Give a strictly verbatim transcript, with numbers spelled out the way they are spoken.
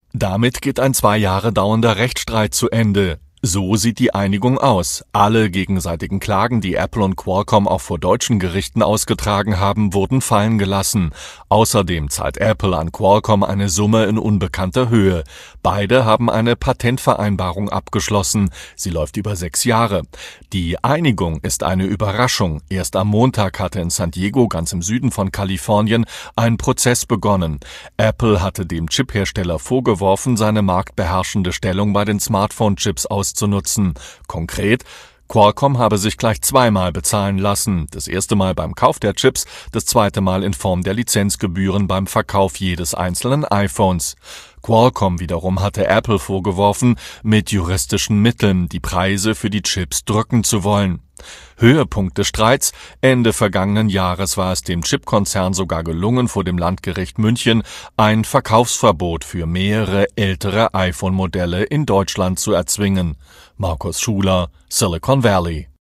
Damit geht ein zwei Jahre dauernder Rechtsstreit zu Ende. So sieht die Einigung aus. Alle gegenseitigen Klagen, die Apple und Qualcomm auch vor deutschen Gerichten ausgetragen haben, wurden fallen gelassen. Außerdem zahlt Apple an Qualcomm eine Summe in unbekannter Höhe. Beide haben eine Patentvereinbarung abgeschlossen. Sie läuft über sechs Jahre. Die Einigung ist eine Überraschung. Erst am Montag hatte in San Diego, ganz im Süden von Kalifornien, ein Prozess begonnen. Apple hatte dem Chiphersteller vorgeworfen, seine marktbeherrschende Stellung bei den Smartphone-Chips auszunutzen. zu nutzen. Konkret, Qualcomm habe sich gleich zweimal bezahlen lassen. Das erste Mal beim Kauf der Chips, das zweite Mal in Form der Lizenzgebühren beim Verkauf jedes einzelnen iPhones. Qualcomm wiederum hatte Apple vorgeworfen, mit juristischen Mitteln die Preise für die Chips drücken zu wollen. Höhepunkt des Streits: Ende vergangenen Jahres war es dem Chipkonzern sogar gelungen, vor dem Landgericht München ein Verkaufsverbot für mehrere ältere iPhone-Modelle in Deutschland zu erzwingen. Markus Schuler, Silicon Valley.